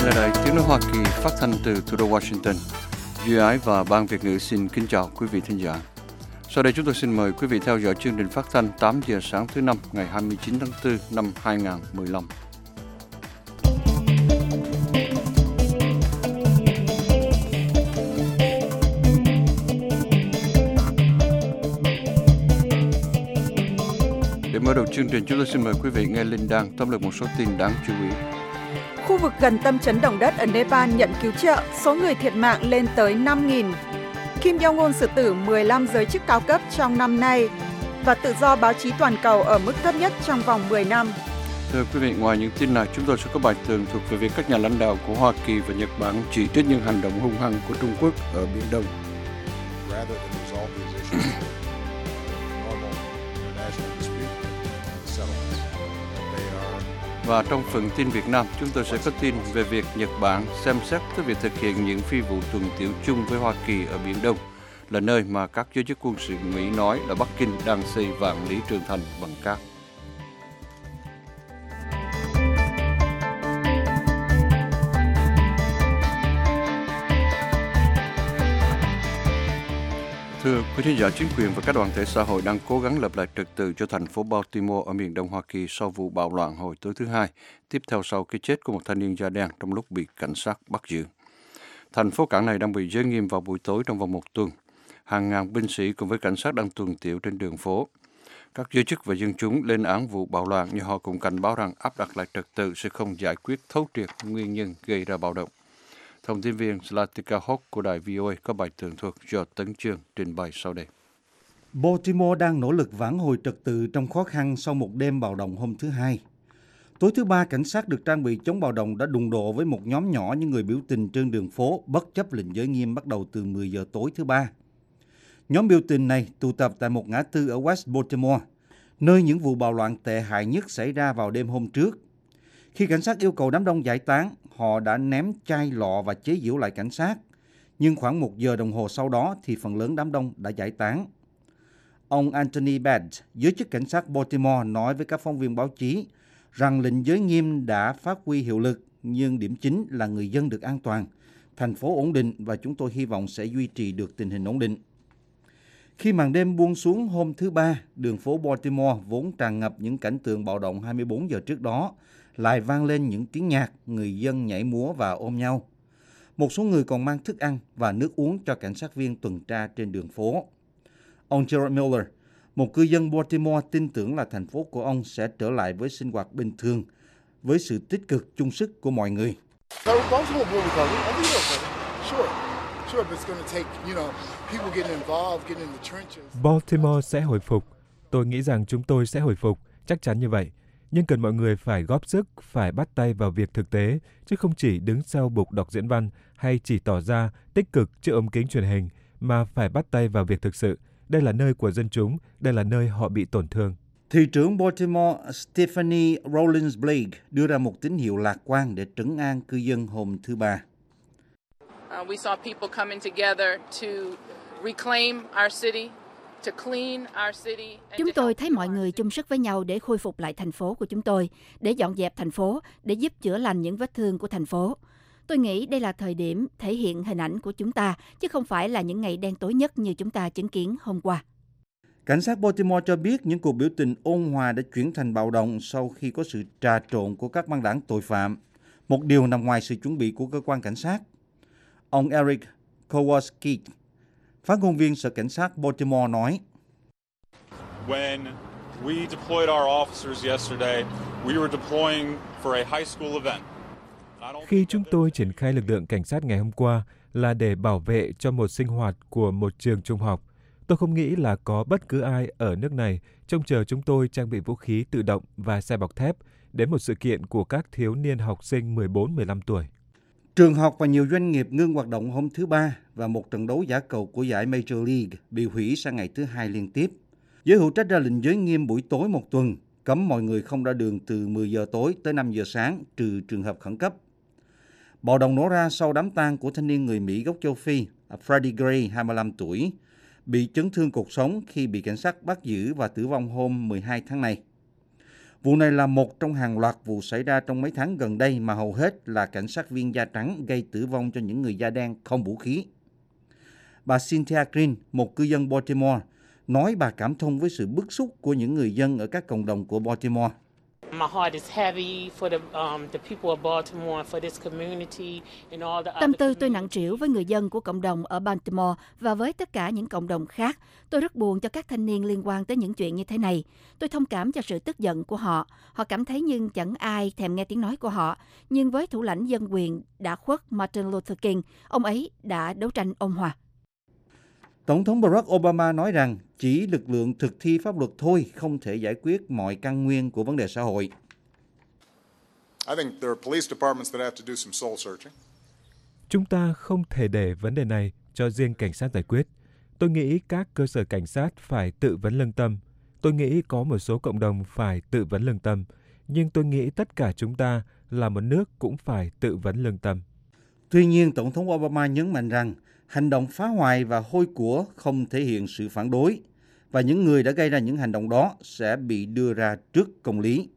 là Đài Tiếng nói Hoa Kỳ phát thanh từ thủ đô Washington. Duy Ái và Ban Việt ngữ xin kính chào quý vị thính giả. Sau đây chúng tôi xin mời quý vị theo dõi chương trình phát thanh 8 giờ sáng thứ Năm ngày 29 tháng 4 năm 2015. Để mở đầu chương trình, chúng tôi xin mời quý vị nghe Linh Đan tóm lược một số tin đáng chú ý. Khu vực gần tâm chấn động đất ở Nepal nhận cứu trợ, số người thiệt mạng lên tới 5.000. Kim Jong-un xử tử 15 giới chức cao cấp trong năm nay và tự do báo chí toàn cầu ở mức thấp nhất trong vòng 10 năm. Thưa quý vị, ngoài những tin này, chúng tôi sẽ có bài tường thuộc về việc các nhà lãnh đạo của Hoa Kỳ và Nhật Bản chỉ trích những hành động hung hăng của Trung Quốc ở Biển Đông. Và trong phần tin Việt Nam, chúng tôi sẽ có tin về việc Nhật Bản xem xét tới việc thực hiện những phi vụ tuần tiễu chung với Hoa Kỳ ở Biển Đông, là nơi mà các giới chức quân sự Mỹ nói là Bắc Kinh đang xây vạn lý trường thành bằng cát. Thưa quý thính giả, chính quyền và các đoàn thể xã hội đang cố gắng lập lại trật tự cho thành phố Baltimore ở miền đông Hoa Kỳ sau vụ bạo loạn hồi tối thứ Hai, tiếp theo sau cái chết của một thanh niên da đen trong lúc bị cảnh sát bắt giữ. Thành phố cảng này đang bị giới nghiêm vào buổi tối trong vòng một tuần. Hàng ngàn binh sĩ cùng với cảnh sát đang tuần tiễu trên đường phố. Các giới chức và dân chúng lên án vụ bạo loạn, nhưng họ cũng cảnh báo rằng áp đặt lại trật tự sẽ không giải quyết thấu triệt nguyên nhân gây ra bạo động. Thông tin viên Zlatica Hock của đài VOA có bài tường thuật do Tấn Chương trình bày sau đây. Baltimore đang nỗ lực vãn hồi trật tự trong khó khăn sau một đêm bạo động hôm thứ Hai. Tối thứ Ba, cảnh sát được trang bị chống bạo động đã đụng độ với một nhóm nhỏ những người biểu tình trên đường phố bất chấp lệnh giới nghiêm bắt đầu từ 10 giờ tối thứ Ba. Nhóm biểu tình này tụ tập tại một ngã tư ở West Baltimore, nơi những vụ bạo loạn tệ hại nhất xảy ra vào đêm hôm trước. Khi cảnh sát yêu cầu đám đông giải tán, họ đã ném chai lọ và chế giễu lại cảnh sát. Nhưng khoảng 1 giờ đồng hồ sau đó thì phần lớn đám đông đã giải tán. Ông Anthony Bates, giới chức cảnh sát Baltimore, nói với các phóng viên báo chí rằng lệnh giới nghiêm đã phát huy hiệu lực, nhưng điểm chính là người dân được an toàn, thành phố ổn định và chúng tôi hy vọng sẽ duy trì được tình hình ổn định. Khi màn đêm buông xuống hôm thứ Ba, đường phố Baltimore vốn tràn ngập những cảnh tượng bạo động 24 giờ trước đó, lại vang lên những tiếng nhạc, người dân nhảy múa và ôm nhau. Một số người còn mang thức ăn và nước uống cho cảnh sát viên tuần tra trên đường phố. Ông Gerald Miller, một cư dân Baltimore, tin tưởng là thành phố của ông sẽ trở lại với sinh hoạt bình thường với sự tích cực chung sức của mọi người. Baltimore sẽ hồi phục. Tôi nghĩ rằng chúng tôi sẽ hồi phục, chắc chắn như vậy. Nhưng cần mọi người phải góp sức, phải bắt tay vào việc thực tế, chứ không chỉ đứng sau bục đọc diễn văn hay chỉ tỏ ra tích cực trước ống kính truyền hình, mà phải bắt tay vào việc thực sự. Đây là nơi của dân chúng, đây là nơi họ bị tổn thương. Thị trưởng Baltimore Stephanie Rawlings Blake đưa ra một tín hiệu lạc quan để trấn an cư dân hôm thứ Ba. We saw people coming together to reclaim our city. Chúng tôi thấy mọi người chung sức với nhau để khôi phục lại thành phố của chúng tôi, để dọn dẹp thành phố, để giúp chữa lành những vết thương của thành phố. Tôi nghĩ đây là thời điểm thể hiện hình ảnh của chúng ta, chứ không phải là những ngày đen tối nhất như chúng ta chứng kiến hôm qua. Cảnh sát Baltimore cho biết những cuộc biểu tình ôn hòa đã chuyển thành bạo động sau khi có sự trà trộn của các băng đảng tội phạm, một điều nằm ngoài sự chuẩn bị của cơ quan cảnh sát. Ông Eric Kowalski, phát ngôn viên Sở Cảnh sát Baltimore nói: When we deployed our officers yesterday, we were deploying for a high school event. Khi chúng tôi triển khai lực lượng cảnh sát ngày hôm qua là để bảo vệ cho một sinh hoạt của một trường trung học. Tôi không nghĩ là có bất cứ ai ở nước này trông chờ chúng tôi trang bị vũ khí tự động và xe bọc thép đến một sự kiện của các thiếu niên học sinh 14-15 tuổi. Trường học và nhiều doanh nghiệp ngưng hoạt động hôm thứ Ba và một trận đấu giả cầu của giải Major League bị hủy sang ngày thứ Hai liên tiếp. Giới hữu trách ra lệnh giới nghiêm buổi tối một tuần, cấm mọi người không ra đường từ 10 giờ tối tới 5 giờ sáng trừ trường hợp khẩn cấp. Bạo động nổ ra sau đám tang của thanh niên người Mỹ gốc châu Phi, Freddie Gray, 25 tuổi, bị chấn thương cột sống khi bị cảnh sát bắt giữ và tử vong hôm 12 tháng này. Vụ này là một trong hàng loạt vụ xảy ra trong mấy tháng gần đây mà hầu hết là cảnh sát viên da trắng gây tử vong cho những người da đen không vũ khí. Bà Cynthia Green, một cư dân Baltimore, nói bà cảm thông với sự bức xúc của những người dân ở các cộng đồng của Baltimore. Tâm tư tôi nặng trĩu với người dân của cộng đồng ở Baltimore và với tất cả những cộng đồng khác. Tôi rất buồn cho các thanh niên liên quan tới những chuyện như thế này. Tôi thông cảm cho sự tức giận của họ. Họ cảm thấy như chẳng ai thèm nghe tiếng nói của họ. Nhưng với thủ lãnh dân quyền đã khuất Martin Luther King, ông ấy đã đấu tranh ôn hòa. Tổng thống Barack Obama nói rằng chỉ lực lượng thực thi pháp luật thôi không thể giải quyết mọi căn nguyên của vấn đề xã hội. Chúng ta không thể để vấn đề này cho riêng cảnh sát giải quyết. Tôi nghĩ các cơ sở cảnh sát phải tự vấn lương tâm. Tôi nghĩ có một số cộng đồng phải tự vấn lương tâm. Nhưng tôi nghĩ tất cả chúng ta là một nước cũng phải tự vấn lương tâm. Tuy nhiên, Tổng thống Obama nhấn mạnh rằng hành động phá hoại và hôi của không thể hiện sự phản đối, và những người đã gây ra những hành động đó sẽ bị đưa ra trước công lý.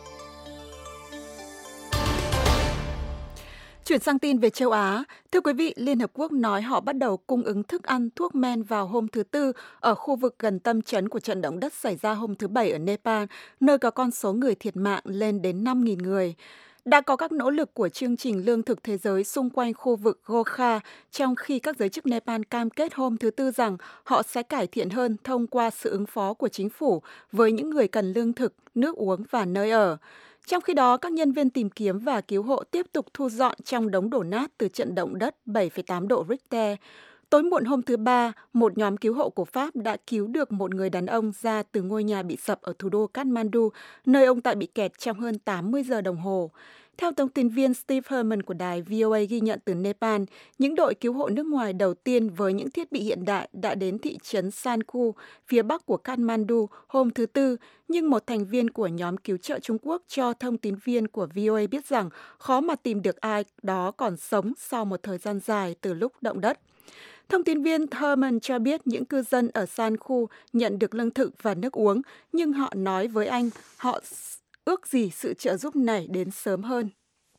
Chuyển sang tin về châu Á. Thưa quý vị, Liên Hợp Quốc nói họ bắt đầu cung ứng thức ăn, thuốc men vào hôm thứ Tư ở khu vực gần tâm chấn của trận động đất xảy ra hôm thứ Bảy ở Nepal, nơi có con số người thiệt mạng lên đến 5.000 người. Đã có các nỗ lực của chương trình lương thực thế giới xung quanh khu vực Gorkha, trong khi các giới chức Nepal cam kết hôm thứ Tư rằng họ sẽ cải thiện hơn thông qua sự ứng phó của chính phủ với những người cần lương thực, nước uống và nơi ở. Trong khi đó, các nhân viên tìm kiếm và cứu hộ tiếp tục thu dọn trong đống đổ nát từ trận động đất 7,8 độ Richter. Tối muộn hôm thứ Ba, một nhóm cứu hộ của Pháp đã cứu được một người đàn ông ra từ ngôi nhà bị sập ở thủ đô Kathmandu, nơi ông ta bị kẹt trong hơn 80 giờ đồng hồ. Theo thông tin viên Steve Herman của đài VOA ghi nhận từ Nepal, những đội cứu hộ nước ngoài đầu tiên với những thiết bị hiện đại đã đến thị trấn Sanku, phía bắc của Kathmandu hôm thứ Tư, nhưng một thành viên của nhóm cứu trợ Trung Quốc cho thông tin viên của VOA biết rằng khó mà tìm được ai đó còn sống sau một thời gian dài từ lúc động đất. Thông tin viên Herman cho biết những cư dân ở Sanku nhận được lương thực và nước uống, nhưng họ nói với anh họ ước gì sự trợ giúp này đến sớm hơn.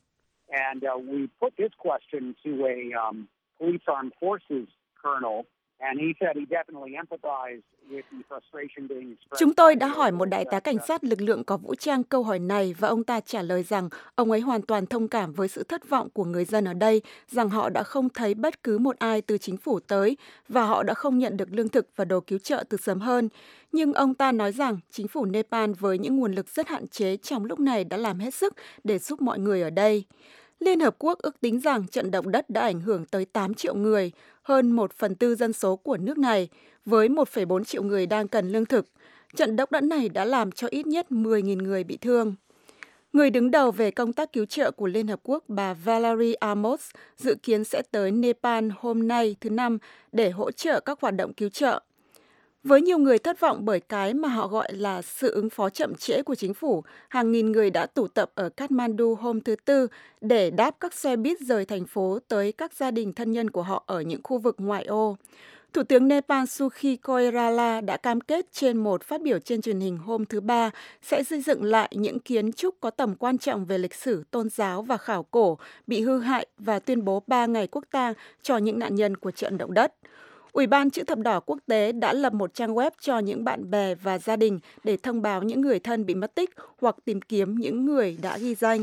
And we put this question to a police armed forces colonel, and he said he definitely empathized with the frustration being expressed. Chúng tôi đã hỏi một đại tá cảnh sát lực lượng có vũ trang câu hỏi này và ông ta trả lời rằng ông ấy hoàn toàn thông cảm với sự thất vọng của người dân ở đây, rằng họ đã không thấy bất cứ một ai từ chính phủ tới và họ đã không nhận được lương thực và đồ cứu trợ từ sớm hơn. Nhưng ông ta nói rằng chính phủ Nepal với những nguồn lực rất hạn chế trong lúc này đã làm hết sức để giúp mọi người ở đây. Liên Hợp Quốc ước tính rằng trận động đất đã ảnh hưởng tới 8 triệu người, hơn 1/4 dân số của nước này, với 1,4 triệu người đang cần lương thực. Trận động đất này đã làm cho ít nhất 10.000 người bị thương. Người đứng đầu về công tác cứu trợ của Liên Hợp Quốc, bà Valerie Amos, dự kiến sẽ tới Nepal hôm nay thứ Năm để hỗ trợ các hoạt động cứu trợ. Với nhiều người thất vọng bởi cái mà họ gọi là sự ứng phó chậm trễ của chính phủ, hàng nghìn người đã tụ tập ở Kathmandu hôm thứ Tư để đáp các xe buýt rời thành phố tới các gia đình thân nhân của họ ở những khu vực ngoại ô. Thủ tướng Nepal Sukhi Koirala đã cam kết trên một phát biểu trên truyền hình hôm thứ Ba sẽ xây dựng lại những kiến trúc có tầm quan trọng về lịch sử, tôn giáo và khảo cổ bị hư hại và tuyên bố 3 ngày quốc tang cho những nạn nhân của trận động đất. Ủy ban Chữ thập đỏ quốc tế đã lập một trang web cho những bạn bè và gia đình để thông báo những người thân bị mất tích hoặc tìm kiếm những người đã ghi danh.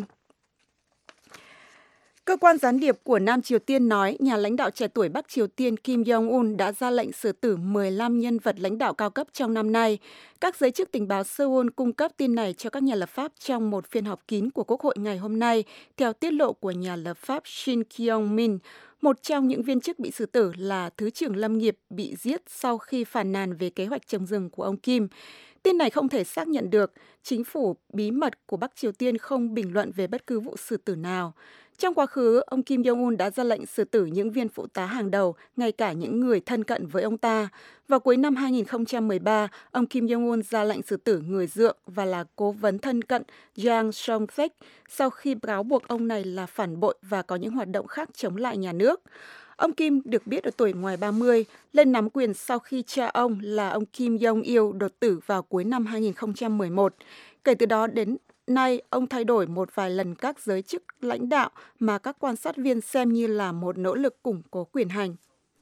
Cơ quan gián điệp của Nam Triều Tiên nói nhà lãnh đạo trẻ tuổi Bắc Triều Tiên Kim Jong-un đã ra lệnh xử tử 15 nhân vật lãnh đạo cao cấp trong năm nay. Các giới chức tình báo Seoul cung cấp tin này cho các nhà lập pháp trong một phiên họp kín của Quốc hội ngày hôm nay, theo tiết lộ của nhà lập pháp Shin Kyung-min. Một trong những viên chức bị xử tử là Thứ trưởng Lâm nghiệp bị giết sau khi phàn nàn về kế hoạch trồng rừng của ông Kim. Tin này không thể xác nhận được. Chính phủ bí mật của Bắc Triều Tiên không bình luận về bất cứ vụ xử tử nào. Trong quá khứ, ông Kim Jong-un đã ra lệnh xử tử những viên phụ tá hàng đầu, ngay cả những người thân cận với ông ta. Vào cuối năm 2013, ông Kim Jong-un ra lệnh xử tử người dượng và là cố vấn thân cận Jang Song-sek sau khi cáo buộc ông này là phản bội và có những hoạt động khác chống lại nhà nước. Ông Kim được biết ở tuổi ngoài 30, lên nắm quyền sau khi cha ông là ông Kim Jong-il đột tử vào cuối năm 2011. Kể từ đó đến nay, ông thay đổi một vài lần các giới chức lãnh đạo mà các quan sát viên xem như là một nỗ lực củng cố quyền hành.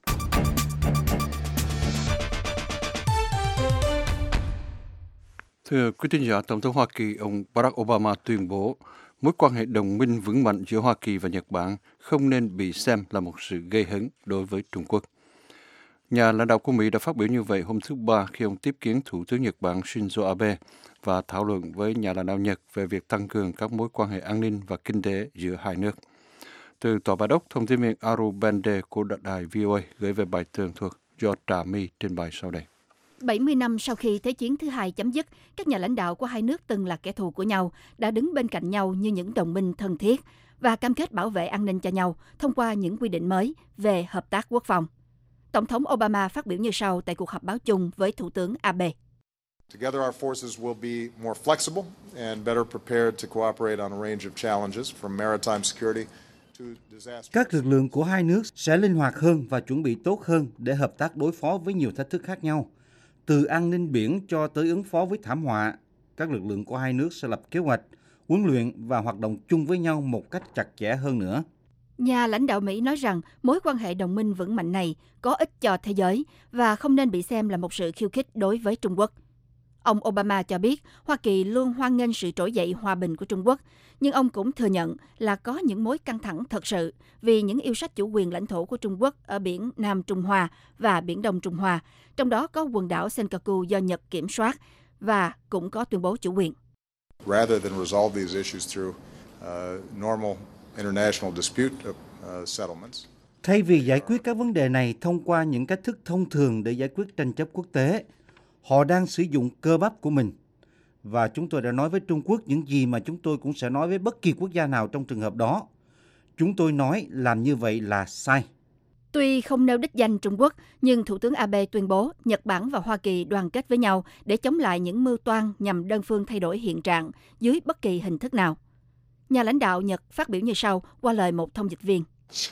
Thưa quý thính giả, Tổng thống Hoa Kỳ ông Barack Obama tuyên bố mối quan hệ đồng minh vững mạnh giữa Hoa Kỳ và Nhật Bản không nên bị xem là một sự gây hấn đối với Trung Quốc. Nhà lãnh đạo của Mỹ đã phát biểu như vậy hôm thứ Ba khi ông tiếp kiến Thủ tướng Nhật Bản Shinzo Abe và thảo luận với nhà lãnh đạo Nhật về việc tăng cường các mối quan hệ an ninh và kinh tế giữa hai nước. Từ Tòa Bạch Ốc, thông tin viên Aru Bende của đài VOA gửi về bài tường thuật do Trà My trên bài sau đây. 70 năm sau khi Thế chiến thứ hai chấm dứt, các nhà lãnh đạo của hai nước từng là kẻ thù của nhau đã đứng bên cạnh nhau như những đồng minh thân thiết và cam kết bảo vệ an ninh cho nhau thông qua những quy định mới về hợp tác quốc phòng. Tổng thống Obama phát biểu như sau tại cuộc họp báo chung với Thủ tướng Abe. Together our forces will be more flexible and better prepared to cooperate on a range of challenges from maritime security to disaster. Các lực lượng của hai nước sẽ linh hoạt hơn và chuẩn bị tốt hơn để hợp tác đối phó với nhiều thách thức khác nhau. Từ an ninh biển cho tới ứng phó với thảm họa, các lực lượng của hai nước sẽ lập kế hoạch, huấn luyện và hoạt động chung với nhau một cách chặt chẽ hơn nữa. Nhà lãnh đạo Mỹ nói rằng mối quan hệ đồng minh vững mạnh này có ích cho thế giới và không nên bị xem là một sự khiêu khích đối với Trung Quốc. Ông Obama cho biết Hoa Kỳ luôn hoan nghênh sự trỗi dậy hòa bình của Trung Quốc, nhưng ông cũng thừa nhận là có những mối căng thẳng thật sự vì những yêu sách chủ quyền lãnh thổ của Trung Quốc ở biển Nam Trung Hoa và biển Đông Trung Hoa, trong đó có quần đảo Senkaku do Nhật kiểm soát và cũng có tuyên bố chủ quyền. Rather than resolve these issues through normal international dispute settlements. Thay vì giải quyết các vấn đề này thông qua những cách thức thông thường để giải quyết tranh chấp quốc tế, họ đang sử dụng cơ bắp của mình. Và chúng tôi đã nói với Trung Quốc những gì mà chúng tôi cũng sẽ nói với bất kỳ quốc gia nào trong trường hợp đó. Chúng tôi nói làm như vậy là sai. Tuy không nêu đích danh Trung Quốc, nhưng Thủ tướng Abe tuyên bố Nhật Bản và Hoa Kỳ đoàn kết với nhau để chống lại những mưu toan nhằm đơn phương thay đổi hiện trạng dưới bất kỳ hình thức nào. Nhà lãnh đạo Nhật phát biểu như sau qua lời một thông dịch viên.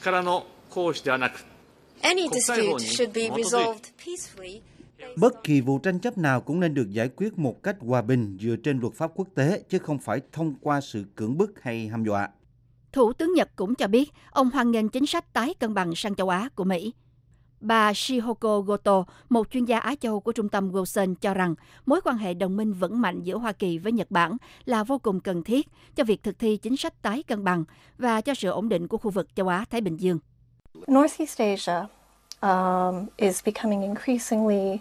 Any dispute should be resolved peacefully. Bất kỳ vụ tranh chấp nào cũng nên được giải quyết một cách hòa bình dựa trên luật pháp quốc tế, chứ không phải thông qua sự cưỡng bức hay hăm dọa. Thủ tướng Nhật cũng cho biết ông hoan nghênh chính sách tái cân bằng sang châu Á của Mỹ. Bà Shihoko Goto, một chuyên gia Á Châu của trung tâm Wilson, cho rằng mối quan hệ đồng minh vững mạnh giữa Hoa Kỳ với Nhật Bản là vô cùng cần thiết cho việc thực thi chính sách tái cân bằng và cho sự ổn định của khu vực châu Á-Thái Bình Dương. Northeast Asia is becoming increasingly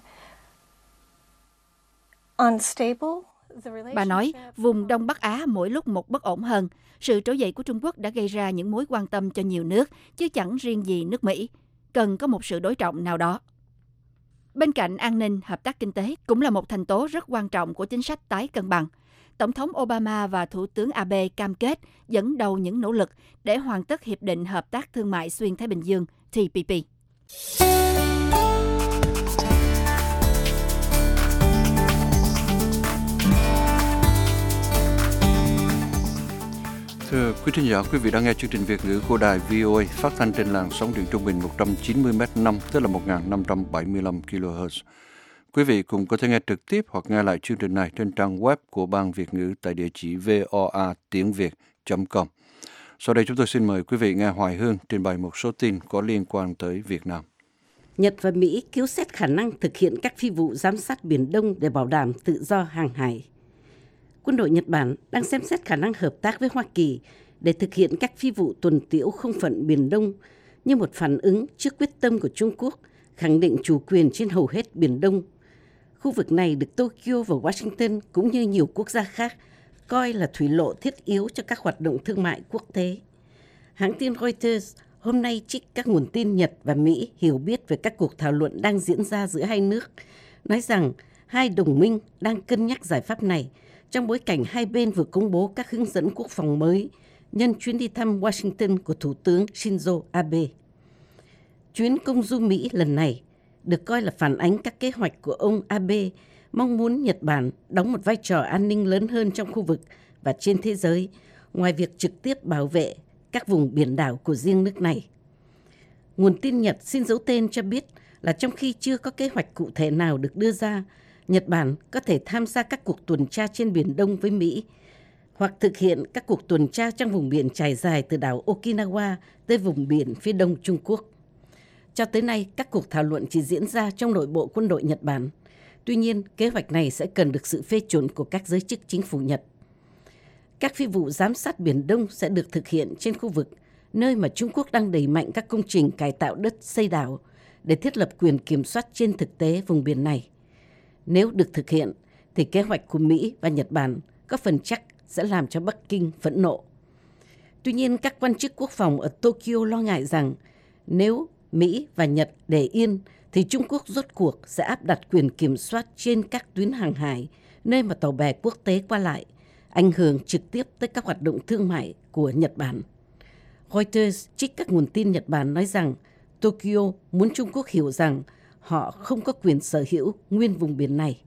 unstable. Bà nói, vùng Đông Bắc Á mỗi lúc một bất ổn hơn. Sự trỗi dậy của Trung Quốc đã gây ra những mối quan tâm cho nhiều nước, chứ chẳng riêng gì nước Mỹ. Cần có một sự đối trọng nào đó. Bên cạnh an ninh, hợp tác kinh tế cũng là một thành tố rất quan trọng của chính sách tái cân bằng. Tổng thống Obama và Thủ tướng Abe cam kết dẫn đầu những nỗ lực để hoàn tất Hiệp định Hợp tác Thương mại Xuyên Thái Bình Dương, TPP. Thưa quý thính giả, quý vị đang nghe chương trình Việt ngữ của đài VOA phát thanh trên làn sóng điện trung bình 190m5, tức là 1575 kHz. Quý vị cũng có thể nghe trực tiếp hoặc nghe lại chương trình này trên trang web của Ban Việt ngữ tại địa chỉ voatiengviet.com. Sau đây chúng tôi xin mời quý vị nghe Hoài Hương trình bày một số tin có liên quan tới Việt Nam. Nhật và Mỹ cứu xét khả năng thực hiện các phi vụ giám sát Biển Đông để bảo đảm tự do hàng hải. Quân đội Nhật Bản đang xem xét khả năng hợp tác với Hoa Kỳ để thực hiện các phi vụ tuần tiễu không phận Biển Đông như một phản ứng trước quyết tâm của Trung Quốc khẳng định chủ quyền trên hầu hết Biển Đông. Khu vực này được Tokyo và Washington cũng như nhiều quốc gia khác coi là thủy lộ thiết yếu cho các hoạt động thương mại quốc tế. Hãng tin Reuters hôm nay trích các nguồn tin Nhật và Mỹ hiểu biết về các cuộc thảo luận đang diễn ra giữa hai nước, nói rằng hai đồng minh đang cân nhắc giải pháp này trong bối cảnh hai bên vừa công bố các hướng dẫn quốc phòng mới nhân chuyến đi thăm Washington của Thủ tướng Shinzo Abe. Chuyến công du Mỹ lần này được coi là phản ánh các kế hoạch của ông Abe mong muốn Nhật Bản đóng một vai trò an ninh lớn hơn trong khu vực và trên thế giới, ngoài việc trực tiếp bảo vệ các vùng biển đảo của riêng nước này. Nguồn tin Nhật xin giấu tên cho biết là trong khi chưa có kế hoạch cụ thể nào được đưa ra, Nhật Bản có thể tham gia các cuộc tuần tra trên Biển Đông với Mỹ hoặc thực hiện các cuộc tuần tra trong vùng biển trải dài từ đảo Okinawa tới vùng biển phía đông Trung Quốc. Cho tới nay, các cuộc thảo luận chỉ diễn ra trong nội bộ quân đội Nhật Bản. Tuy nhiên, kế hoạch này sẽ cần được sự phê chuẩn của các giới chức chính phủ Nhật. Các phi vụ giám sát Biển Đông sẽ được thực hiện trên khu vực nơi mà Trung Quốc đang đẩy mạnh các công trình cải tạo đất xây đảo để thiết lập quyền kiểm soát trên thực tế vùng biển này. Nếu được thực hiện, thì kế hoạch của Mỹ và Nhật Bản có phần chắc sẽ làm cho Bắc Kinh phẫn nộ. Tuy nhiên, các quan chức quốc phòng ở Tokyo lo ngại rằng nếu Mỹ và Nhật để yên, thì Trung Quốc rốt cuộc sẽ áp đặt quyền kiểm soát trên các tuyến hàng hải, nơi mà tàu bè quốc tế qua lại, ảnh hưởng trực tiếp tới các hoạt động thương mại của Nhật Bản. Reuters trích các nguồn tin Nhật Bản nói rằng Tokyo muốn Trung Quốc hiểu rằng họ không có quyền sở hữu nguyên vùng biển này.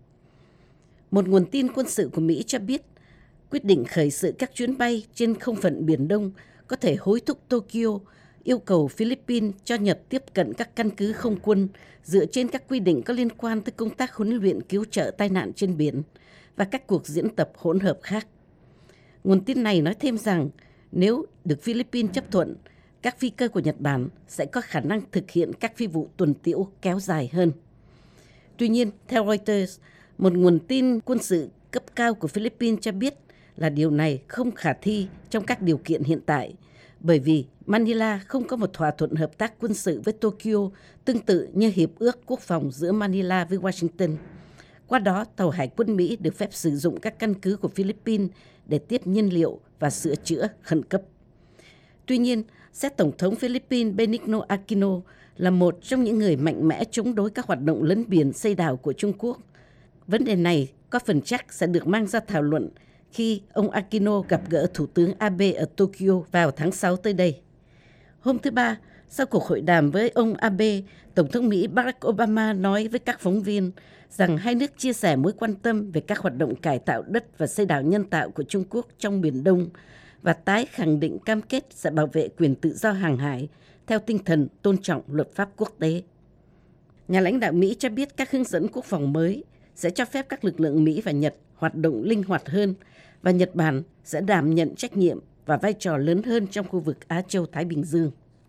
Một nguồn tin quân sự của Mỹ cho biết quyết định khởi sự các chuyến bay trên không phận Biển Đông có thể hối thúc Tokyo yêu cầu Philippines cho Nhật tiếp cận các căn cứ không quân dựa trên các quy định có liên quan tới công tác huấn luyện cứu trợ tai nạn trên biển và các cuộc diễn tập hỗn hợp khác. Nguồn tin này nói thêm rằng nếu được Philippines chấp thuận, các phi cơ của Nhật Bản sẽ có khả năng thực hiện các phi vụ tuần tiễu kéo dài hơn. Tuy nhiên, theo Reuters, một nguồn tin quân sự cấp cao của Philippines cho biết là điều này không khả thi trong các điều kiện hiện tại, bởi vì Manila không có một thỏa thuận hợp tác quân sự với Tokyo tương tự như Hiệp ước Quốc phòng giữa Manila với Washington. Qua đó, tàu hải quân Mỹ được phép sử dụng các căn cứ của Philippines để tiếp nhiên liệu và sửa chữa khẩn cấp. Tuy nhiên, xét Tổng thống Philippines Benigno Aquino là một trong những người mạnh mẽ chống đối các hoạt động lấn biển xây đảo của Trung Quốc. Vấn đề này có phần chắc sẽ được mang ra thảo luận khi ông Aquino gặp gỡ Thủ tướng Abe ở Tokyo vào tháng 6 tới đây. Hôm thứ Ba, sau cuộc hội đàm với ông Abe, Tổng thống Mỹ Barack Obama nói với các phóng viên rằng hai nước chia sẻ mối quan tâm về các hoạt động cải tạo đất và xây đảo nhân tạo của Trung Quốc trong Biển Đông và tái khẳng định cam kết sẽ bảo vệ quyền tự do hàng hải theo tinh thần tôn trọng luật pháp quốc tế. Nhà lãnh đạo Mỹ cho biết các hướng dẫn quốc phòng mới sẽ cho phép các lực lượng Mỹ và Nhật hoạt động linh hoạt hơn và Nhật Bản sẽ đảm nhận trách nhiệm và vai trò lớn hơn trong khu vực Á Châu-Thái Bình Dương.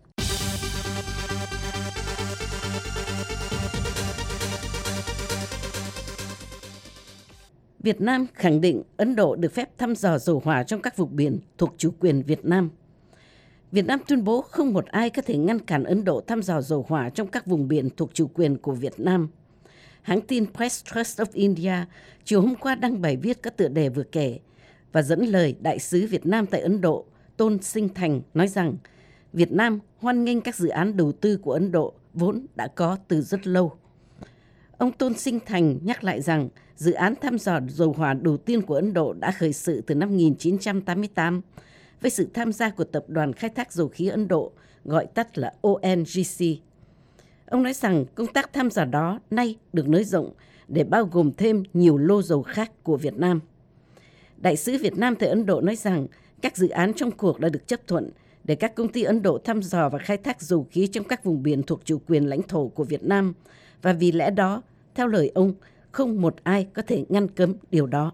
Việt Nam khẳng định Ấn Độ được phép thăm dò dầu hỏa trong các vùng biển thuộc chủ quyền Việt Nam. Việt Nam tuyên bố không một ai có thể ngăn cản Ấn Độ thăm dò dầu hỏa trong các vùng biển thuộc chủ quyền của Việt Nam. Hãng tin Press Trust of India chiều hôm qua đăng bài viết có tựa đề vừa kể và dẫn lời Đại sứ Việt Nam tại Ấn Độ Tôn Sinh Thành nói rằng Việt Nam hoan nghênh các dự án đầu tư của Ấn Độ vốn đã có từ rất lâu. Ông Tôn Sinh Thành nhắc lại rằng dự án thăm dò dầu hỏa đầu tiên của Ấn Độ đã khởi sự từ năm 1988 với sự tham gia của Tập đoàn Khai thác Dầu khí Ấn Độ, gọi tắt là ONGC. Ông nói rằng công tác thăm dò đó nay được nới rộng để bao gồm thêm nhiều lô dầu khác của Việt Nam. Đại sứ Việt Nam tại Ấn Độ nói rằng các dự án trong cuộc đã được chấp thuận để các công ty Ấn Độ thăm dò và khai thác dầu khí trong các vùng biển thuộc chủ quyền lãnh thổ của Việt Nam và vì lẽ đó, theo lời ông, không một ai có thể ngăn cấm điều đó.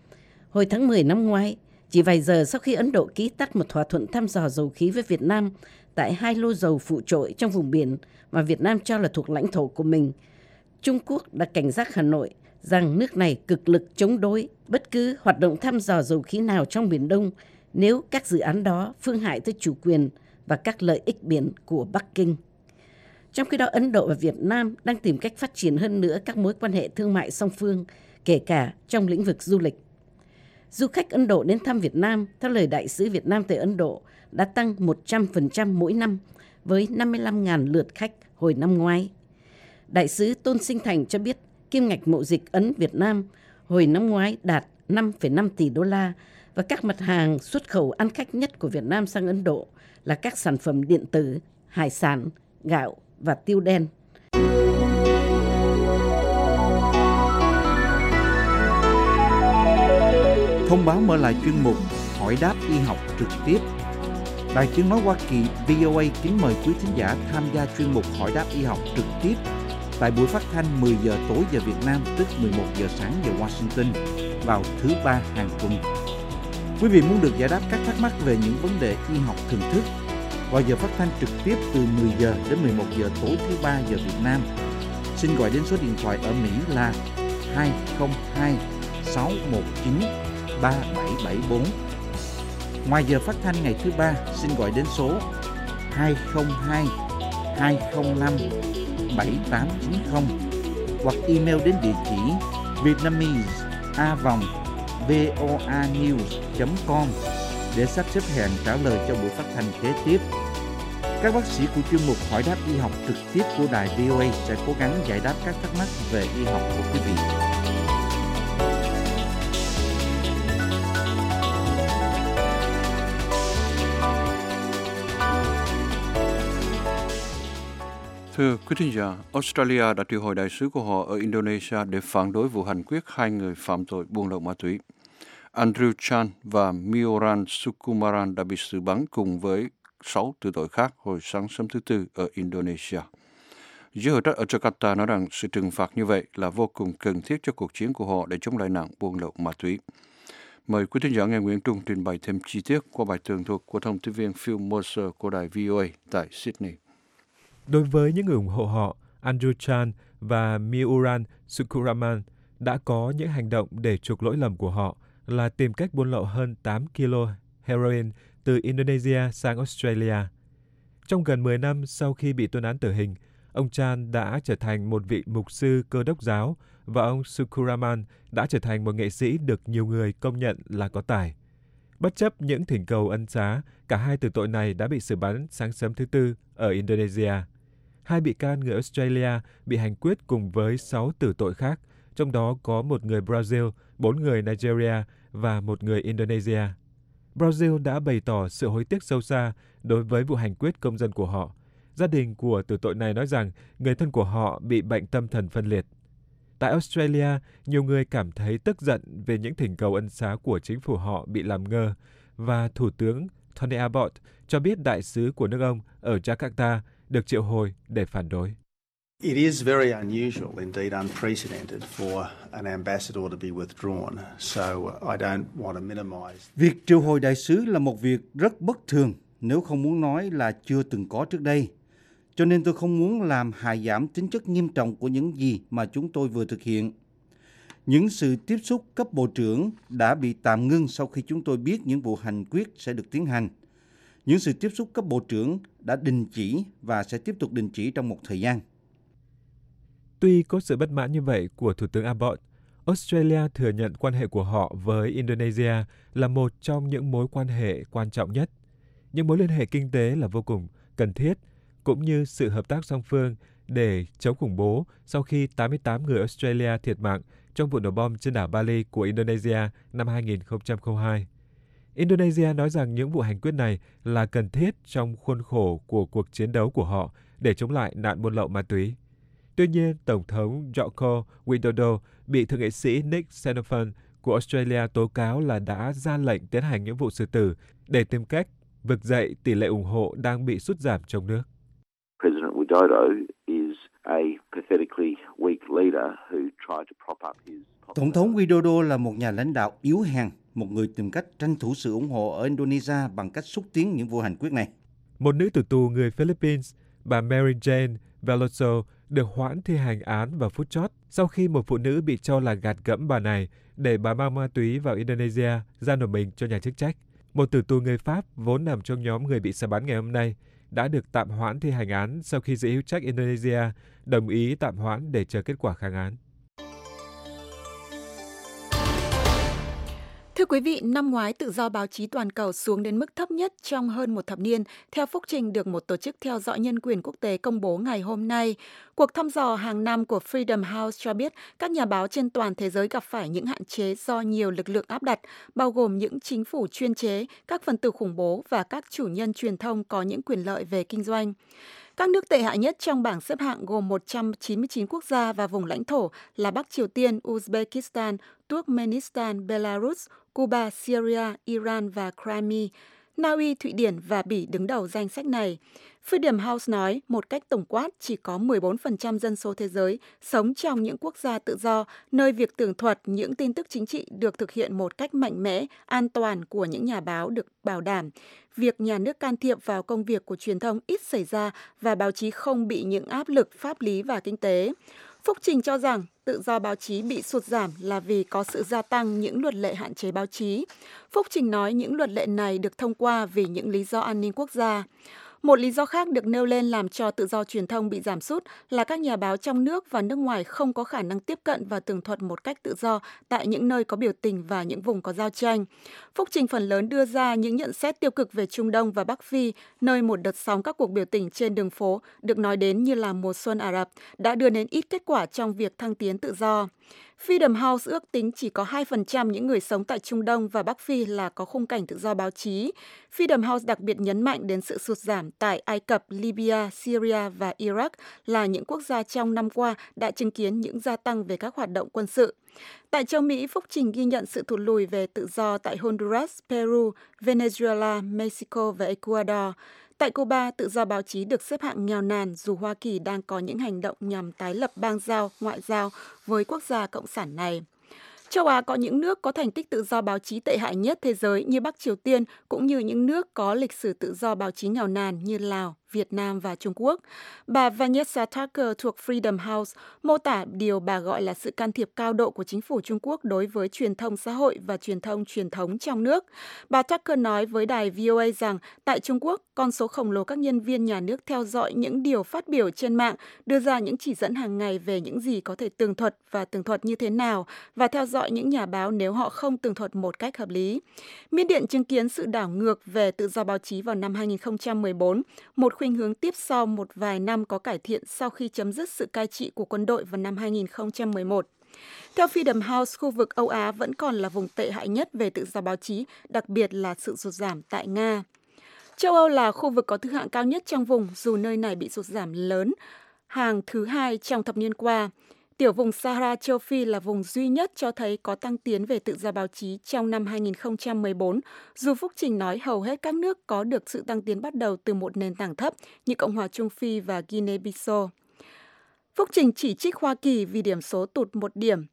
Hồi tháng 10 năm ngoái, chỉ vài giờ sau khi Ấn Độ ký tắt một thỏa thuận thăm dò dầu khí với Việt Nam tại hai lô dầu phụ trội trong vùng biển mà Việt Nam cho là thuộc lãnh thổ của mình, Trung Quốc đã cảnh giác Hà Nội rằng nước này cực lực chống đối bất cứ hoạt động thăm dò dầu khí nào trong Biển Đông nếu các dự án đó phương hại tới chủ quyền và các lợi ích biển của Bắc Kinh. Trong khi đó, Ấn Độ và Việt Nam đang tìm cách phát triển hơn nữa các mối quan hệ thương mại song phương, kể cả trong lĩnh vực du lịch. Du khách Ấn Độ đến thăm Việt Nam, theo lời Đại sứ Việt Nam tại Ấn Độ, đã tăng 100% mỗi năm với 55.000 lượt khách hồi năm ngoái. Đại sứ Tôn Sinh Thành cho biết kim ngạch mậu dịch Ấn-Việt Nam hồi năm ngoái đạt 5,5 tỷ đô la và các mặt hàng xuất khẩu ăn khách nhất của Việt Nam sang Ấn Độ là các sản phẩm điện tử, hải sản, gạo và tiêu đen. Thông báo mở lại chuyên mục Hỏi đáp y học trực tiếp. Đài Tiếng nói Hoa Kỳ VOA kính mời quý thính giả tham gia chuyên mục Hỏi đáp y học trực tiếp tại buổi phát thanh 10 giờ tối giờ Việt Nam, tức 11 giờ sáng giờ Washington vào thứ Ba hàng tuần. Quý vị muốn được giải đáp các thắc mắc về những vấn đề y học thường thức vào giờ phát thanh trực tiếp từ 10 giờ đến 11 giờ tối thứ Ba giờ Việt Nam, xin gọi đến số điện thoại ở Mỹ là 202 619 3774. Ngoài giờ phát thanh ngày thứ Ba, xin gọi đến số 202 205 7890 hoặc email đến địa chỉ vietnamese@voanews.com để sắp xếp hẹn trả lời cho buổi phát thanh kế tiếp. Các bác sĩ của chuyên mục hỏi đáp y học trực tiếp của đài VOA sẽ cố gắng giải đáp các thắc mắc về y học của quý vị. Thưa quý thính giả, Australia đã triệu hồi đại sứ của họ ở Indonesia để phản đối vụ hành quyết hai người phạm tội buôn lậu ma túy. Andrew Chan và Mioran Sukumaran đã bị xử bắn cùng với 6 tử tội khác hồi sáng sớm thứ Tư ở Indonesia. Giới hữu trách ở Jakarta nói rằng sự trừng phạt như vậy là vô cùng cần thiết cho cuộc chiến của họ để chống lại nạn buôn lậu ma túy. Mời quý thính giả nghe Nguyễn Trung trình bày thêm chi tiết qua bài tường thuật của thông tin viên Phil Mercer của đài VOA tại Sydney. Đối với những người ủng hộ họ, Andrew Chan và Mioran Sukuraman đã có những hành động để chuộc lỗi lầm của họ là tìm cách buôn lậu hơn 8 kg heroin từ Indonesia sang Australia. Trong gần 10 năm sau khi bị tuyên án tử hình, ông Chan đã trở thành một vị mục sư Cơ đốc giáo và ông Sukuraman đã trở thành một nghệ sĩ được nhiều người công nhận là có tài. Bất chấp những thỉnh cầu ân xá, cả hai tử tội này đã bị xử bắn sáng sớm thứ Tư ở Indonesia. Hai bị can người Australia bị hành quyết cùng với 6 tử tội khác, trong đó có một người Brazil, 4 người Nigeria và một người Indonesia. Brazil đã bày tỏ sự hối tiếc sâu xa đối với vụ hành quyết công dân của họ. Gia đình của tử tội này nói rằng người thân của họ bị bệnh tâm thần phân liệt. Tại Australia, nhiều người cảm thấy tức giận về những thỉnh cầu ân xá của chính phủ họ bị làm ngơ, và Thủ tướng Tony Abbott cho biết đại sứ của nước ông ở Jakarta được triệu hồi để phản đối. It is very unusual, indeed unprecedented, for an ambassador to be withdrawn, so I don't want to minimize. Việc triệu hồi đại sứ là một việc rất bất thường, nếu không muốn nói là chưa từng có trước đây. Cho nên tôi không muốn làm hại giảm tính chất nghiêm trọng của những gì mà chúng tôi vừa thực hiện. Những sự tiếp xúc cấp bộ trưởng đã bị tạm ngưng sau khi chúng tôi biết những vụ hành quyết sẽ được tiến hành. Những sự tiếp xúc cấp bộ trưởng đã đình chỉ và sẽ tiếp tục đình chỉ trong một thời gian. Tuy có sự bất mãn như vậy của Thủ tướng Abbott, Australia thừa nhận quan hệ của họ với Indonesia là một trong những mối quan hệ quan trọng nhất. Những mối liên hệ kinh tế là vô cùng cần thiết, cũng như sự hợp tác song phương để chống khủng bố sau khi 88 người Australia thiệt mạng trong vụ nổ bom trên đảo Bali của Indonesia năm 2002. Indonesia nói rằng những vụ hành quyết này là cần thiết trong khuôn khổ của cuộc chiến đấu của họ để chống lại nạn buôn lậu ma túy. Tuy nhiên, Tổng thống Joko Widodo bị Thượng nghị sĩ Nick Xenophon của Australia tố cáo là đã ra lệnh tiến hành những vụ xử tử để tìm cách vực dậy tỷ lệ ủng hộ đang bị sút giảm trong nước. President Widodo is a pathetically weak leader who tried to prop up his... Tổng thống Widodo là một nhà lãnh đạo yếu hèn, một người tìm cách tranh thủ sự ủng hộ ở Indonesia bằng cách xúc tiến những vụ hành quyết này. Một nữ tử tù người Philippines, bà Mary Jane Veloso, được hoãn thi hành án vào phút chót sau khi một phụ nữ bị cho là gạt gẫm bà này để bà mang ma túy vào Indonesia ra nộp mình cho nhà chức trách. Một tử tù người Pháp vốn nằm trong nhóm người bị sa bắn ngày hôm nay đã được tạm hoãn thi hành án sau khi giới hữu trách Indonesia đồng ý tạm hoãn để chờ kết quả kháng án. Thưa quý vị, năm ngoái tự do báo chí toàn cầu xuống đến mức thấp nhất trong hơn một thập niên, theo phúc trình được một tổ chức theo dõi nhân quyền quốc tế công bố ngày hôm nay. Cuộc thăm dò hàng năm của Freedom House cho biết các nhà báo trên toàn thế giới gặp phải những hạn chế do nhiều lực lượng áp đặt, bao gồm những chính phủ chuyên chế, các phần tử khủng bố và các chủ nhân truyền thông có những quyền lợi về kinh doanh. Các nước tệ hại nhất trong bảng xếp hạng gồm 199 quốc gia và vùng lãnh thổ là Bắc Triều Tiên, Uzbekistan, Turkmenistan, Belarus, Cuba, Syria, Iran và Crimea. Na Uy, Thụy Điển và Bỉ đứng đầu danh sách này. Freedom House nói, một cách tổng quát, chỉ có 14% dân số thế giới sống trong những quốc gia tự do, nơi việc tường thuật những tin tức chính trị được thực hiện một cách mạnh mẽ, an toàn của những nhà báo được bảo đảm. Việc nhà nước can thiệp vào công việc của truyền thông ít xảy ra và báo chí không bị những áp lực pháp lý và kinh tế. Phúc Trình cho rằng tự do báo chí bị sụt giảm là vì có sự gia tăng những luật lệ hạn chế báo chí. Phúc Trình nói những luật lệ này được thông qua vì những lý do an ninh quốc gia. Một lý do khác được nêu lên làm cho tự do truyền thông bị giảm sút là các nhà báo trong nước và nước ngoài không có khả năng tiếp cận và tường thuật một cách tự do tại những nơi có biểu tình và những vùng có giao tranh. Phúc Trình phần lớn đưa ra những nhận xét tiêu cực về Trung Đông và Bắc Phi, nơi một đợt sóng các cuộc biểu tình trên đường phố được nói đến như là mùa xuân Ả Rập đã đưa đến ít kết quả trong việc thăng tiến tự do. Freedom House ước tính chỉ có 2% những người sống tại Trung Đông và Bắc Phi là có khung cảnh tự do báo chí. Freedom House đặc biệt nhấn mạnh đến sự sụt giảm tại Ai Cập, Libya, Syria và Iraq là những quốc gia trong năm qua đã chứng kiến những gia tăng về các hoạt động quân sự. Tại châu Mỹ, Phúc Trình ghi nhận sự thụt lùi về tự do tại Honduras, Peru, Venezuela, Mexico và Ecuador. Tại Cuba, tự do báo chí được xếp hạng nghèo nàn dù Hoa Kỳ đang có những hành động nhằm tái lập bang giao, ngoại giao với quốc gia cộng sản này. Châu Á có những nước có thành tích tự do báo chí tệ hại nhất thế giới như Bắc Triều Tiên, cũng như những nước có lịch sử tự do báo chí nghèo nàn như Lào, Việt Nam và Trung Quốc. Bà Vanessa Tucker thuộc Freedom House mô tả điều bà gọi là sự can thiệp cao độ của chính phủ Trung Quốc đối với truyền thông xã hội và truyền thông truyền thống trong nước. Bà Tucker nói với đài VOA rằng tại Trung Quốc, con số khổng lồ các nhân viên nhà nước theo dõi những điều phát biểu trên mạng, đưa ra những chỉ dẫn hàng ngày về những gì có thể tường thuật và tường thuật như thế nào, và theo dõi những nhà báo nếu họ không tường thuật một cách hợp lý. Miến Điện chứng kiến sự đảo ngược về tự do báo chí vào năm 2014, một khuynh hướng tiếp sau một vài năm có cải thiện sau khi chấm dứt sự cai trị của quân đội vào năm 2011. Theo Freedom House, khu vực Âu Á vẫn còn là vùng tệ hại nhất về tự do báo chí, đặc biệt là sự sụt giảm tại Nga. Châu Âu là khu vực có thứ hạng cao nhất trong vùng, dù nơi này bị sụt giảm lớn, hàng thứ hai trong thập niên qua. Tiểu vùng Sahara châu Phi là vùng duy nhất cho thấy có tăng tiến về tự do báo chí trong năm 2014, dù Phúc Trình nói hầu hết các nước có được sự tăng tiến bắt đầu từ một nền tảng thấp như Cộng hòa Trung Phi và Guinea-Bissau. Phúc Trình chỉ trích Hoa Kỳ vì điểm số tụt 1 điểm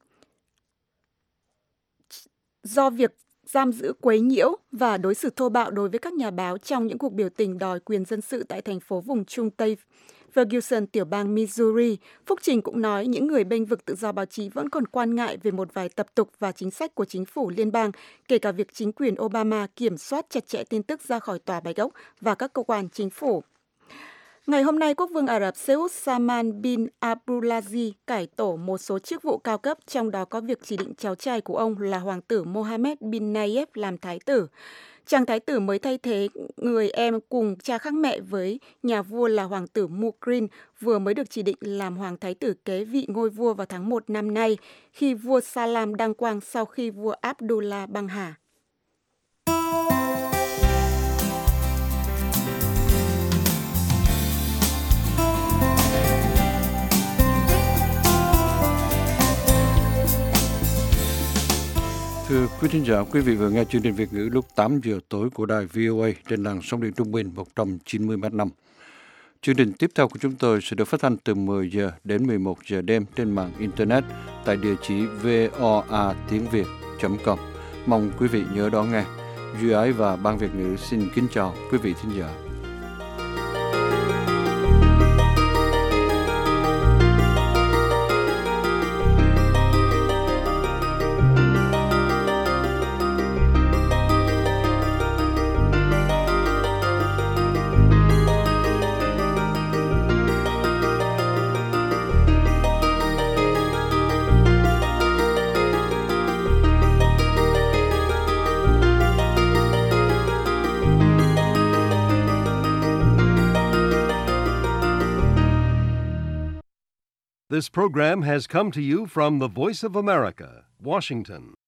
do việc giam giữ, quấy nhiễu và đối xử thô bạo đối với các nhà báo trong những cuộc biểu tình đòi quyền dân sự tại thành phố vùng Trung Tây Ferguson, tiểu bang Missouri. Phúc Trình cũng nói những người bênh vực tự do báo chí vẫn còn quan ngại về một vài tập tục và chính sách của chính phủ liên bang, kể cả việc chính quyền Obama kiểm soát chặt chẽ tin tức ra khỏi tòa Bạch Ốc và các cơ quan chính phủ. Ngày hôm nay, Quốc vương Ả Rập Xê Út Salman bin Abdulaziz cải tổ một số chức vụ cao cấp, trong đó có việc chỉ định cháu trai của ông là Hoàng tử Mohammed bin Nayef làm thái tử. Chàng thái tử mới thay thế người em cùng cha khác mẹ với nhà vua là Hoàng tử Mukrin, vừa mới được chỉ định làm Hoàng thái tử kế vị ngôi vua vào tháng 1 năm nay, khi vua Salam đăng quang sau khi vua Abdullah băng hà. Thưa quý thính giả, quý vị vừa nghe chương trình Việt ngữ lúc 8 giờ tối của đài VOA trên làn sóng điện trung bình 190 m/s. Chương trình tiếp theo của chúng tôi sẽ được phát thanh từ 10 giờ đến 11 giờ đêm trên mạng Internet tại địa chỉ voatiengviet.com. Mong quý vị nhớ đón nghe. Duy Ái và Ban Việt ngữ xin kính chào quý vị thính giả. This program has come to you from the Voice of America, Washington.